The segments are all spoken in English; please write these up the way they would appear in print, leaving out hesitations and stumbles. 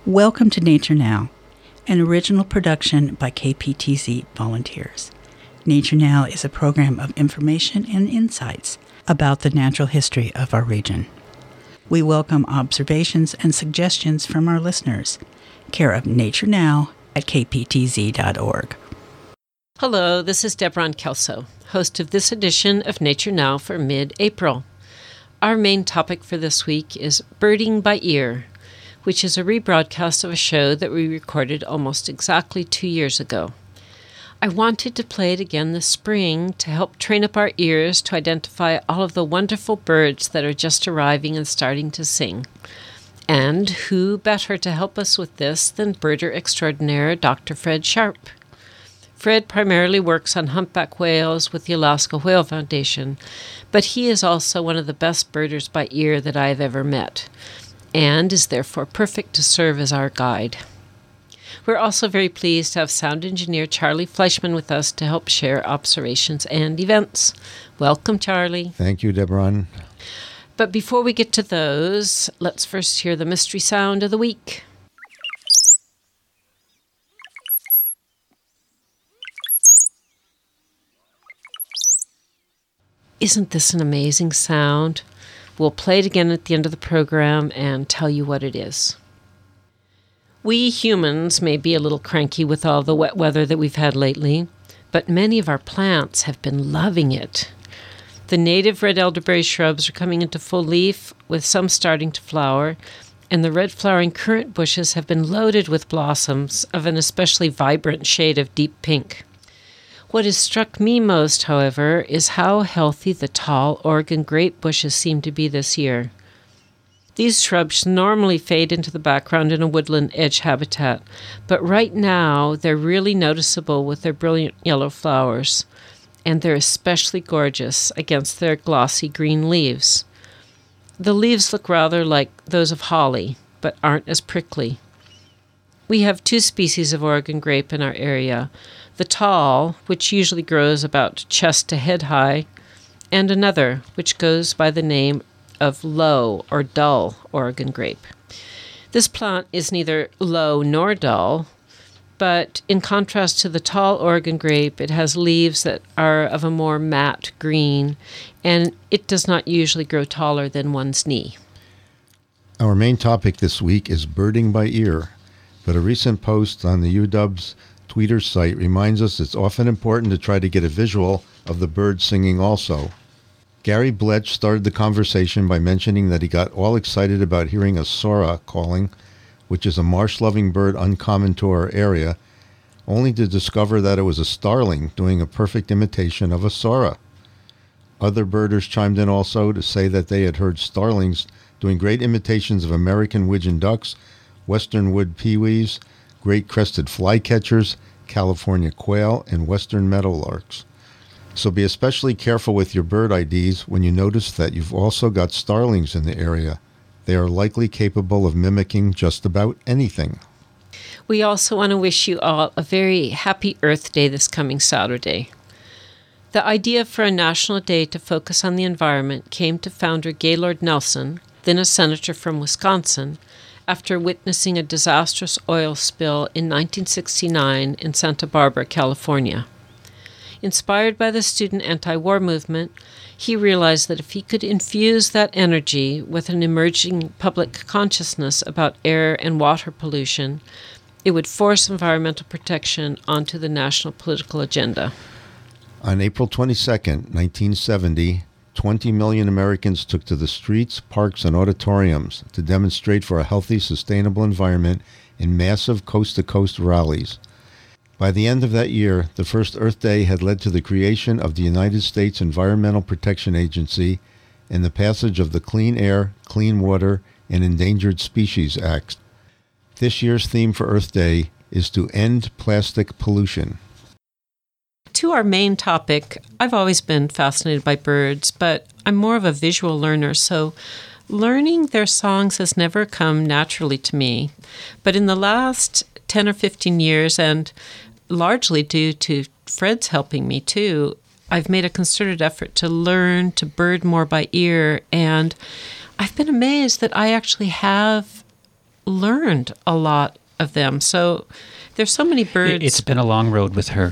Welcome to Nature Now, an original production by KPTZ volunteers. Nature Now is a program of information and insights about the natural history of our region. We welcome observations and suggestions from our listeners. Care of Nature Now at kptz.org. Hello, this is Deborah Kelso, host of this edition of Nature Now for mid-April. Our main topic for this week is Birding by Ear, which is a rebroadcast of a show that we recorded almost exactly 2 years ago. I wanted to play it again this spring to help train up our ears to identify all of the wonderful birds that are just arriving and starting to sing. And who better to help us with this than birder extraordinaire Dr. Fred Sharp. Fred primarily works on humpback whales with the Alaska Whale Foundation, but he is also one of the best birders by ear that I have ever met, and is therefore perfect to serve as our guide. We're also very pleased to have sound engineer Charlie Fleischman with us to help share observations and events. Welcome, Charlie. Thank you, Deborah. But before we get to those, let's first hear the mystery sound of the week. Isn't this an amazing sound? We'll play it again at the end of the program and tell you what it is. We humans may be a little cranky with all the wet weather that we've had lately, but many of our plants have been loving it. The native red elderberry shrubs are coming into full leaf, with some starting to flower, and the red flowering currant bushes have been loaded with blossoms of an especially vibrant shade of deep pink. What has struck me most, however, is how healthy the tall Oregon grape bushes seem to be this year. These shrubs normally fade into the background in a woodland edge habitat, but right now they're really noticeable with their brilliant yellow flowers, and they're especially gorgeous against their glossy green leaves. The leaves look rather like those of holly, but aren't as prickly. We have 2 species of Oregon grape in our area, the tall, which usually grows about chest to head high, and another, which goes by the name of low or dull Oregon grape. This plant is neither low nor dull, but in contrast to the tall Oregon grape, it has leaves that are of a more matte green, and it does not usually grow taller than one's knee. Our main topic this week is birding by ear, but a recent post on the UW's Tweeter site reminds us it's often important to try to get a visual of the bird singing also. Gary Bletch started the conversation by mentioning that he got all excited about hearing a sora calling, which is a marsh-loving bird uncommon to our area, only to discover that it was a starling doing a perfect imitation of a sora. Other birders chimed in also to say that they had heard starlings doing great imitations of American widgeon ducks, western wood peewees, great crested flycatchers, California quail, and western meadowlarks. So be especially careful with your bird IDs when you notice that you've also got starlings in the area. They are likely capable of mimicking just about anything. We also want to wish you all a very happy Earth Day this coming Saturday. The idea for a national day to focus on the environment came to founder Gaylord Nelson, then a senator from Wisconsin, after witnessing a disastrous oil spill in 1969 in Santa Barbara, California. Inspired by the student anti-war movement, he realized that if he could infuse that energy with an emerging public consciousness about air and water pollution, it would force environmental protection onto the national political agenda. On April 22, 1970, 20 million Americans took to the streets, parks, and auditoriums to demonstrate for a healthy, sustainable environment in massive coast-to-coast rallies. By the end of that year, the first Earth Day had led to the creation of the United States Environmental Protection Agency and the passage of the Clean Air, Clean Water, and Endangered Species Act. This year's theme for Earth Day is to end plastic pollution. To our main topic, I've always been fascinated by birds, but I'm more of a visual learner, so learning their songs has never come naturally to me. But in the last 10 or 15 years, and largely due to Fred's helping me too, I've made a concerted effort to learn to bird more by ear, and I've been amazed that I actually have learned a lot of them. So there's so many birds. It's been a long road with her.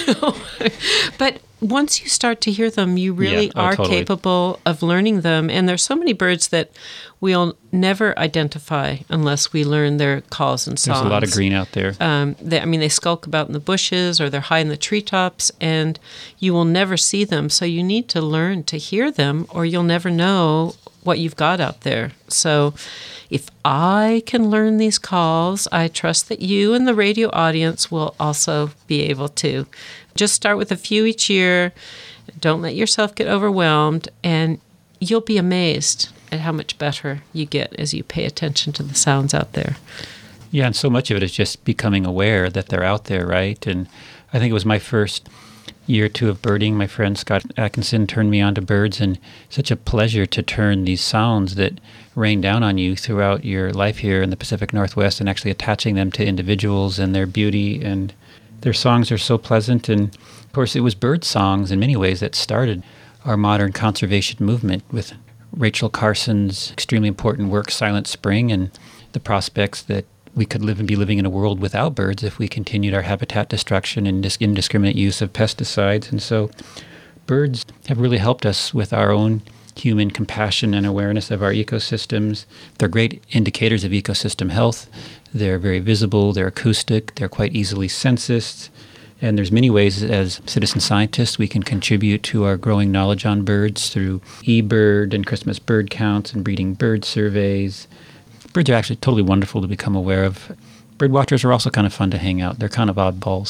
But once you start to hear them, you really are totally capable of learning them. And there's so many birds that we'll never identify unless we learn their calls and songs. There's a lot of green out there. They skulk about in the bushes or they're high in the treetops, and you will never see them. So you need to learn to hear them, or you'll never know what you've got out there. So if I can learn these calls, I trust that you and the radio audience will also be able to. Just start with a few each year. Don't let yourself get overwhelmed, and you'll be amazed at how much better you get as you pay attention to the sounds out there. Yeah, and so much of it is just becoming aware that they're out there, right? And I think it was my first year or two of birding. My friend Scott Atkinson turned me on to birds, and such a pleasure to turn these sounds that rain down on you throughout your life here in the Pacific Northwest and actually attaching them to individuals and their beauty. And their songs are so pleasant. And of course, it was bird songs in many ways that started our modern conservation movement, with Rachel Carson's extremely important work, Silent Spring, and the prospects that we could live and be living in a world without birds if we continued our habitat destruction and indiscriminate use of pesticides. And so birds have really helped us with our own human compassion and awareness of our ecosystems. They're great indicators of ecosystem health. They're very visible, they're acoustic, they're quite easily censused. And there's many ways as citizen scientists we can contribute to our growing knowledge on birds through eBird and Christmas bird counts and breeding bird surveys. Birds are actually totally wonderful to become aware of. Bird watchers are also kind of fun to hang out. They're kind of oddballs.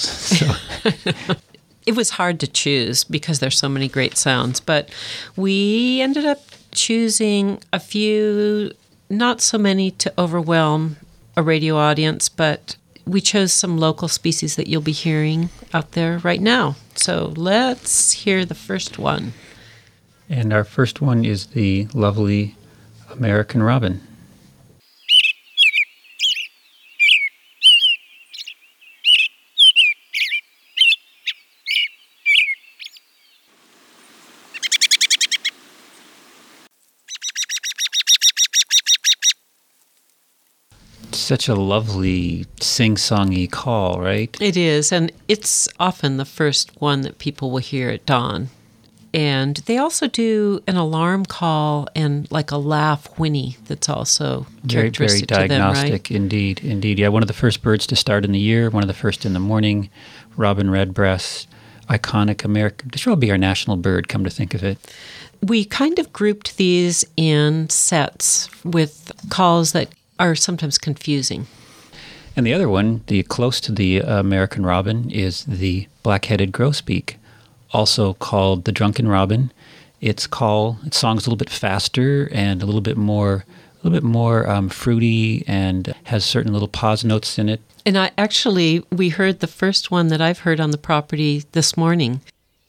So. It was hard to choose because there's so many great sounds, but we ended up choosing a few, not so many to overwhelm a radio audience, but we chose some local species that you'll be hearing out there right now. So let's hear the first one. And our first one is the lovely American robin. Such a lovely sing-songy call, right? It is, and it's often the first one that people will hear at dawn. And they also do an alarm call and like a laugh whinny that's also characteristic very to them, right? diagnostic, indeed. Yeah, one of the first birds to start in the year, one of the first in the morning, robin redbreast, iconic American. This should all be our national bird, come to think of it. We kind of grouped these in sets with calls that are sometimes confusing. And the other one, the close to the American robin, is the black-headed grosbeak, also called the drunken robin. Its song's a little bit faster and a little bit more fruity, and has certain little pause notes in it. And we heard the first one that I've heard on the property this morning.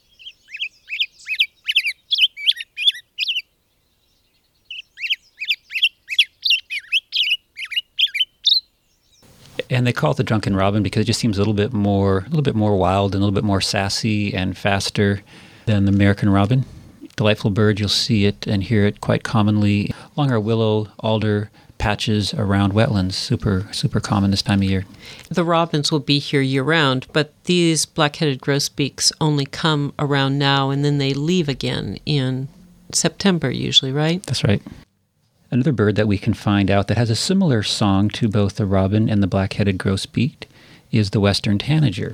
And they call it the drunken robin because it just seems a little bit more wild and a little bit more sassy and faster than the American robin. Delightful bird. You'll see it and hear it quite commonly along our willow, alder patches around wetlands. Super, super common this time of year. The robins will be here year-round, but these black-headed grosbeaks only come around now, and then they leave again in September usually, right? That's right. Another bird that we can find out that has a similar song to both the robin and the black-headed grosbeak is the western tanager.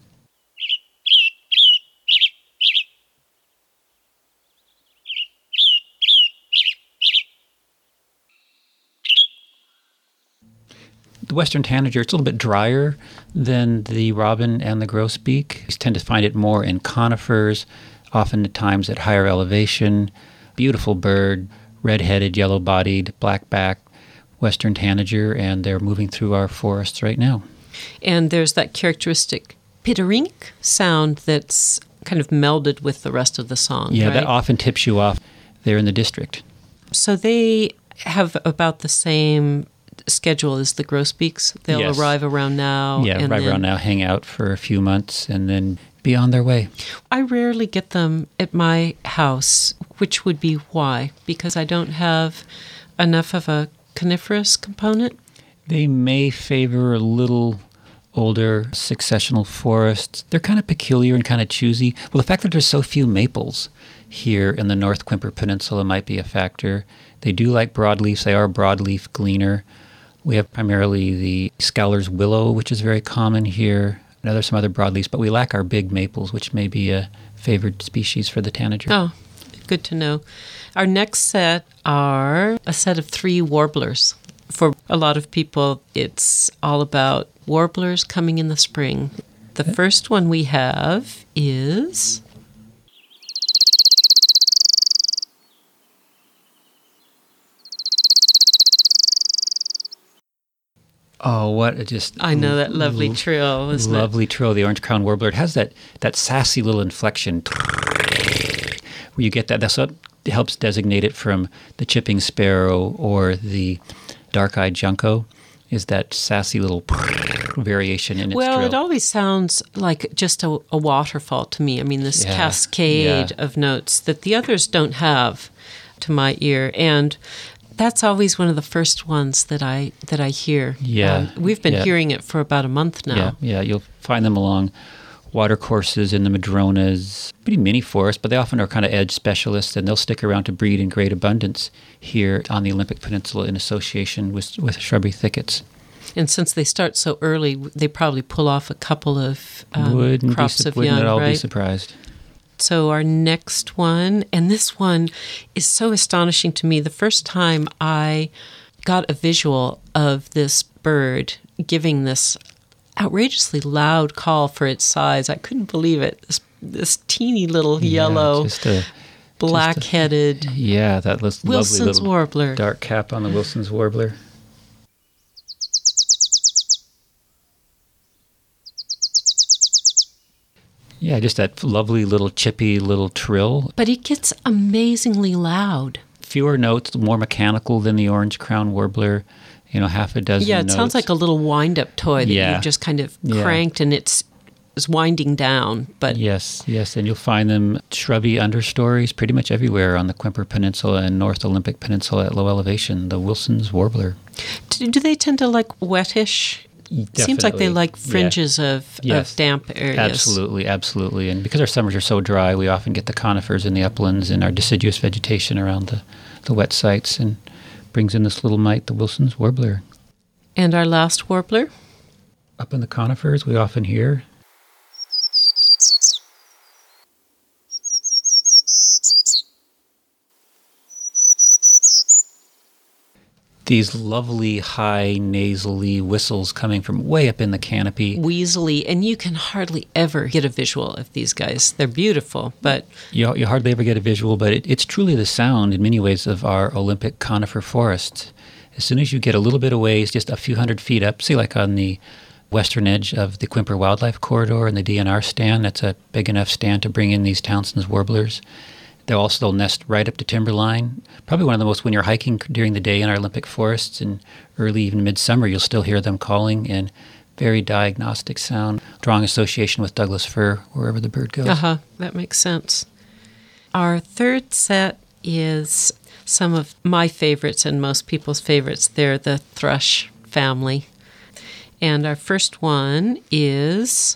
The western tanager, it's a little bit drier than the robin and the grosbeak. You tend to find it more in conifers, often at times at higher elevation. Beautiful bird. Red-headed, yellow-bodied, black-back, western tanager, and they're moving through our forests right now. And there's that characteristic pitter-ink sound that's kind of melded with the rest of the song, Yeah, right? That often tips you off there in the district. So they have about the same schedule as the grosbeaks. They'll Yes. arrive around now. Yeah, and arrive around now, hang out for a few months, and then be on their way. I rarely get them at my house, which would be why, because I don't have enough of a coniferous component. They may favor a little older successional forests. They're kind of peculiar and kind of choosy. Well, the fact that there's so few maples here in the North Quimper Peninsula might be a factor. They do like broadleafs. They are a broadleaf gleaner. We have primarily the Scowler's willow, which is very common here. Now there's some other broadleafs, but we lack our big maples, which may be a favored species for the tanager. Oh, good to know. Our next set are a set of 3 warblers. For a lot of people, it's all about warblers coming in the spring. The first one we have is... Oh, what a just... I know that lovely trill, isn't it? Lovely trill, the orange crown warbler. It has that sassy little inflection where you get that. That's what helps designate it from the chipping sparrow or the dark-eyed junco, is that sassy little variation in its trill. Well, it always sounds like just a waterfall to me. I mean, this cascade of notes that the others don't have to my ear. And that's always one of the first ones that I hear. Yeah. We've been hearing it for about a month now. Yeah. You'll find them along watercourses in the madronas, pretty mini forests, but they often are kind of edge specialists, and they'll stick around to breed in great abundance here on the Olympic Peninsula in association with shrubbery thickets. And since they start so early, they probably pull off a couple of crops of young, wouldn't at all right? be surprised. So our next one, and this one is so astonishing to me. The first time I got a visual of this bird giving this outrageously loud call for its size, I couldn't believe it. This teeny little yellow, black-headed that Wilson's lovely little warbler. Dark cap on the Wilson's warbler. Yeah, just that lovely little chippy little trill. But it gets amazingly loud. Fewer notes, more mechanical than the orange crown warbler. Half a dozen Yeah, it notes. sounds like a little wind-up toy that you've just kind of cranked and it's winding down. But Yes, and you'll find them shrubby understories pretty much everywhere on the Quimper Peninsula and North Olympic Peninsula at low elevation, the Wilson's warbler. Do they tend to like wettish? Definitely. Seems like they like fringes of damp areas. Absolutely. And because our summers are so dry, we often get the conifers in the uplands and our deciduous vegetation around the wet sites, and brings in this little mite, the Wilson's warbler. And our last warbler? Up in the conifers, we often hear... these lovely high nasally whistles coming from way up in the canopy. Weaselly, and you can hardly ever get a visual of these guys. They're beautiful, but... You hardly ever get a visual, but it's truly the sound, in many ways, of our Olympic conifer forests. As soon as you get a little bit of ways, just a few hundred feet up, say like on the western edge of the Quimper Wildlife Corridor and the DNR stand, that's a big enough stand to bring in these Townsend's warblers. They'll nest right up to timberline. Probably one of the most, when you're hiking during the day in our Olympic forests in early, even midsummer, you'll still hear them calling, and very diagnostic sound, strong association with Douglas fir wherever the bird goes. That makes sense. Our third set is some of my favorites and most people's favorites. They're the thrush family. And our first one is...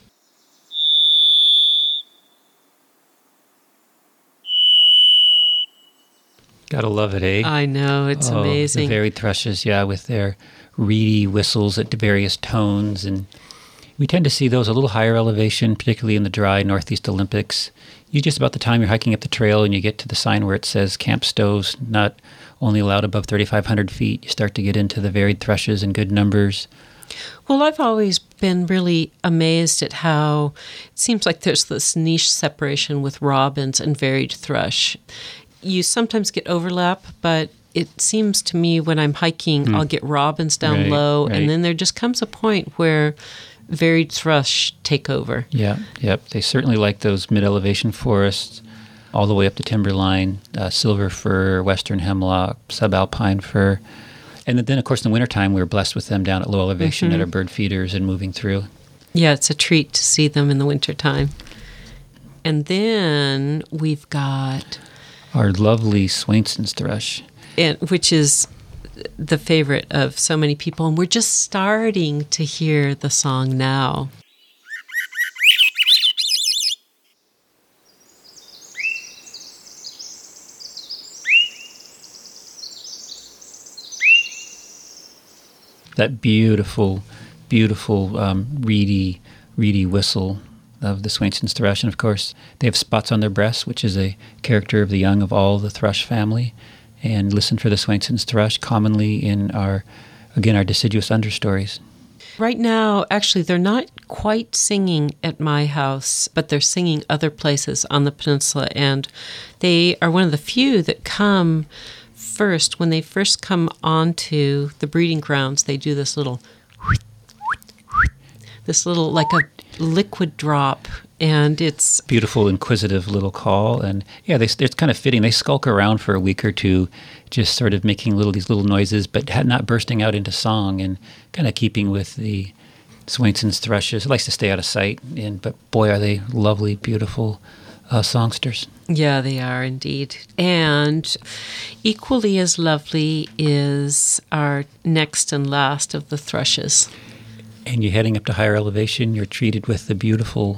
Gotta love it, eh? I know, it's amazing. The varied thrushes, with their reedy whistles at various tones. And we tend to see those a little higher elevation, particularly in the dry Northeast Olympics. Just about the time you're hiking up the trail and you get to the sign where it says Camp Stowe's not only allowed above 3,500 feet, you start to get into the varied thrushes in good numbers. Well, I've always been really amazed at how it seems like there's this niche separation with robins and varied thrush. You sometimes get overlap, but it seems to me when I'm hiking, I'll get robins down low, and then there just comes a point where varied thrush take over. Yep. They certainly like those mid-elevation forests all the way up to timberline, silver fir, western hemlock, subalpine fir. And then, of course, in the wintertime, we're blessed with them down at low elevation at our bird feeders and moving through. Yeah, it's a treat to see them in the wintertime. And then we've got... our lovely Swainson's thrush. Which is the favorite of so many people, and we're just starting to hear the song now. That beautiful, beautiful reedy whistle of the Swainson's thrush. And of course, they have spots on their breasts, which is a character of the young of all the thrush family. And listen for the Swainson's thrush commonly in our deciduous understories. Right now, actually, they're not quite singing at my house, but they're singing other places on the peninsula. And they are one of the few that come first. When they first come onto the breeding grounds, they do this little like a liquid drop, and it's beautiful, inquisitive little call. And yeah, it's kind of fitting. They skulk around for a week or two, just sort of making these little noises, but not bursting out into song, and kind of keeping with the Swainson's thrushes. It likes to stay out of sight, but boy, are they lovely, beautiful songsters. Yeah, they are indeed. And equally as lovely is our next and last of the thrushes. And you're heading up to higher elevation, you're treated with the beautiful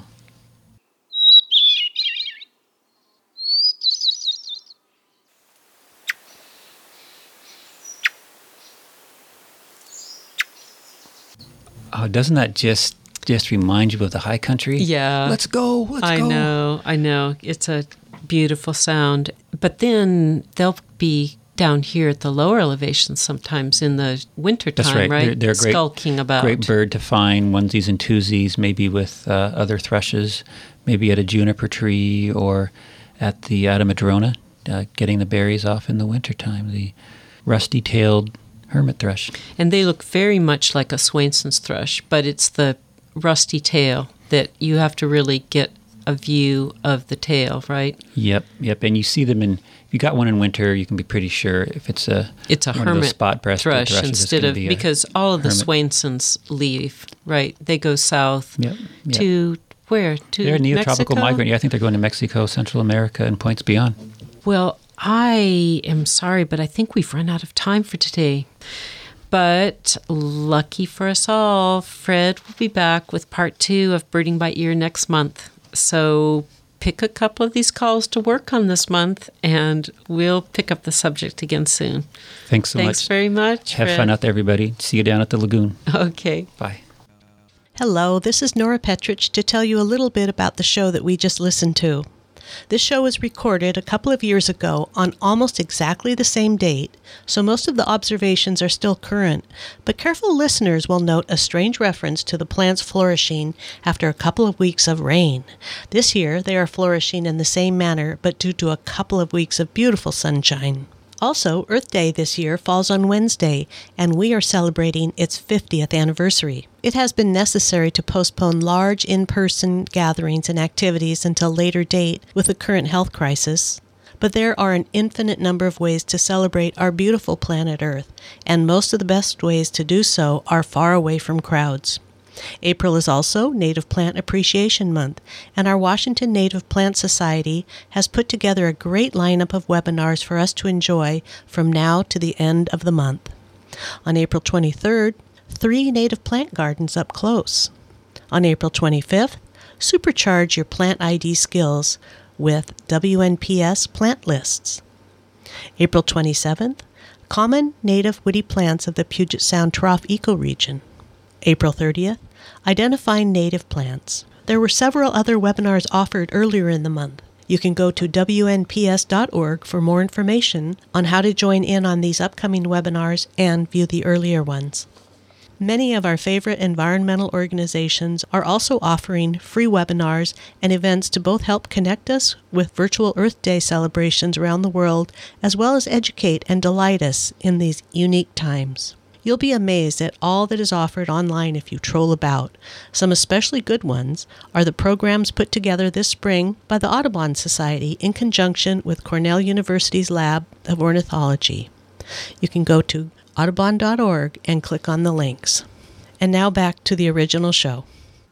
doesn't that just remind you of the high country? Yeah. Let's go. I know. It's a beautiful sound. But then they'll be down here at the lower elevations sometimes in the wintertime, That's right? They're a skulking about. Great bird to find, onesies and twosies, maybe with other thrushes, maybe at a juniper tree or at the Adamadrona, getting the berries off in the wintertime, the rusty-tailed hermit thrush. And they look very much like a Swainson's thrush, but it's the rusty tail that you have to really get a view of the tail, right? Yep. And you see them if you got one in winter, you can be pretty sure if it's a hermit of those spot-breasted thrush thrushes, instead of, because all of the hermit. Swainsons leave, right? They go south Yep. to where? To they're a neotropical Mexico? migrant. Yeah, I think they're going to Mexico, Central America, and points beyond. Well, I am sorry, but I think we've run out of time for today. But lucky for us all, Fred will be back with part 2 of Birding by Ear next month. So pick a couple of these calls to work on this month, and we'll pick up the subject again soon. Thanks so much. Thanks very much, Have Fred. fun out there, everybody. See you down at the lagoon. Okay. Bye. Hello, this is Nora Petrich to tell you a little bit about the show that we just listened to. This show was recorded a couple of years ago on almost exactly the same date, so most of the observations are still current, but careful listeners will note a strange reference to the plants flourishing after a couple of weeks of rain. This year, they are flourishing in the same manner, but due to a couple of weeks of beautiful sunshine. Also, Earth Day this year falls on Wednesday, and we are celebrating its 50th anniversary. It has been necessary to postpone large in-person gatherings and activities until a later date with the current health crisis. But there are an infinite number of ways to celebrate our beautiful planet Earth, and most of the best ways to do so are far away from crowds. April is also Native Plant Appreciation Month, and our Washington Native Plant Society has put together a great lineup of webinars for us to enjoy from now to the end of the month. On April 23rd, 3 native plant gardens up close. On April 25th, supercharge your plant ID skills with WNPS plant lists. April 27th, common native woody plants of the Puget Sound Trough ecoregion. April 30th, identifying native plants. There were several other webinars offered earlier in the month. You can go to WNPS.org for more information on how to join in on these upcoming webinars and view the earlier ones. Many of our favorite environmental organizations are also offering free webinars and events to both help connect us with virtual Earth Day celebrations around the world, as well as educate and delight us in these unique times. You'll be amazed at all that is offered online if you troll about. Some especially good ones are the programs put together this spring by the Audubon Society in conjunction with Cornell University's Lab of Ornithology. You can go to audubon.org and click on the links. And now back to the original show.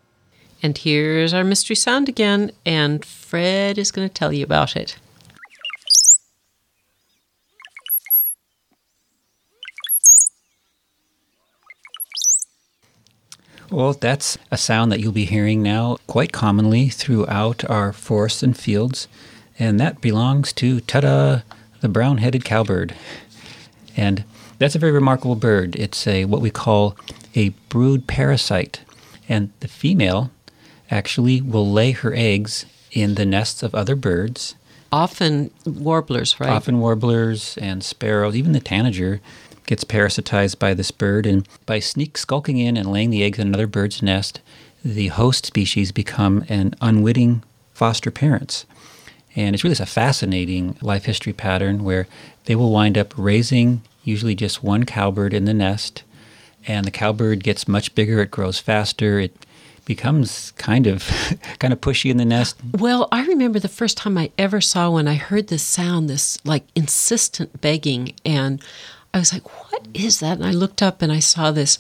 And here's our mystery sound again, and Fred is going to tell you about it. Well, that's a sound that you'll be hearing now quite commonly throughout our forests and fields, and that belongs to, ta-da, the brown-headed cowbird. And that's a very remarkable bird. It's what we call a brood parasite, and the female actually will lay her eggs in the nests of other birds. Often warblers, right? Often warblers and sparrows, even the tanager gets parasitized by this bird, and by skulking in and laying the eggs in another bird's nest, the host species become an unwitting foster parents. And it's really a fascinating life history pattern where they will wind up raising usually just one cowbird in the nest, and the cowbird gets much bigger, it grows faster, it becomes kind of pushy in the nest. Well, I remember the first time I ever saw one, I heard this sound, this like insistent begging, and I was like, what is that? And I looked up and I saw this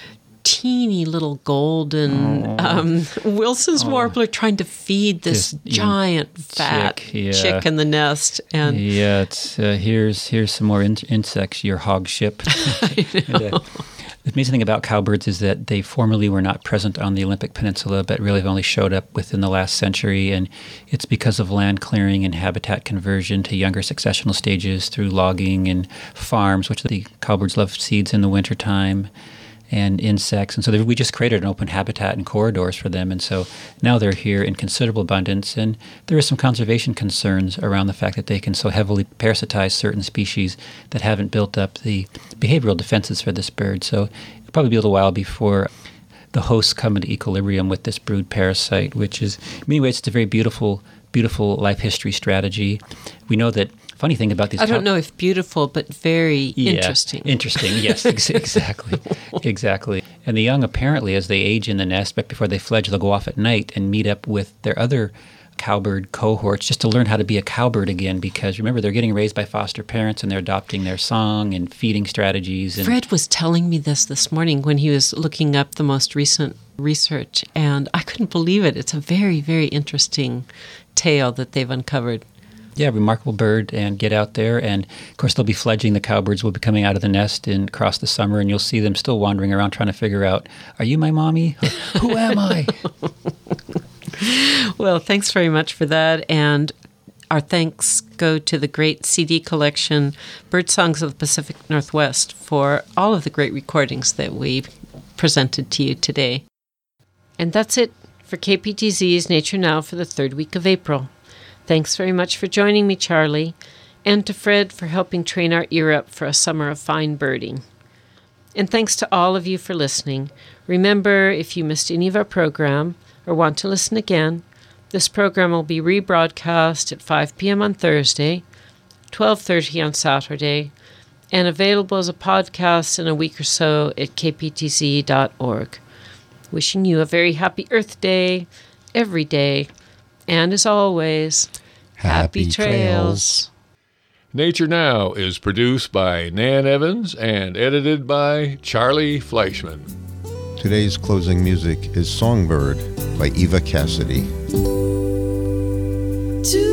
teeny little golden Wilson's warbler trying to feed this giant fat chick in the nest. And it's here's some more insects, your hog ship. I know. The amazing thing about cowbirds is that they formerly were not present on the Olympic Peninsula, but really have only showed up within the last century, and it's because of land clearing and habitat conversion to younger successional stages through logging and farms, which the cowbirds love seeds in the wintertime, and insects. And so we just created an open habitat and corridors for them. And so now they're here in considerable abundance. And there are some conservation concerns around the fact that they can so heavily parasitize certain species that haven't built up the behavioral defenses for this bird. So it'll probably be a little while before the hosts come into equilibrium with this brood parasite, which is, in many ways, it's a very beautiful life history strategy. We know that funny thing about these... I don't know if beautiful, but very interesting. Interesting, yes, exactly. Exactly. And the young, apparently, as they age in the nest, but before they fledge, they'll go off at night and meet up with their other cowbird cohorts just to learn how to be a cowbird again, because remember, they're getting raised by foster parents and they're adopting their song and feeding strategies. And Fred was telling me this morning when he was looking up the most recent research, and I couldn't believe it. It's a very, very interesting tale that they've uncovered. Yeah, remarkable bird, and get out there. And, of course, they'll be fledging. The cowbirds will be coming out of the nest across the summer, and you'll see them still wandering around trying to figure out, are you my mommy? Who am I? Well, thanks very much for that. And our thanks go to the great CD collection, Bird Songs of the Pacific Northwest, for all of the great recordings that we presented to you today. And that's it for KPTZ's Nature Now for the third week of April. Thanks very much for joining me, Charlie, and to Fred for helping train our ear up for a summer of fine birding. And thanks to all of you for listening. Remember, if you missed any of our program or want to listen again, this program will be rebroadcast at 5 p.m. on Thursday, 12:30 on Saturday, and available as a podcast in a week or so at kptz.org. Wishing you a very happy Earth Day, every day, and as always, happy trails. Nature Now is produced by Nan Evans and edited by Charlie Fleischman. Today's closing music is Songbird by Eva Cassidy. To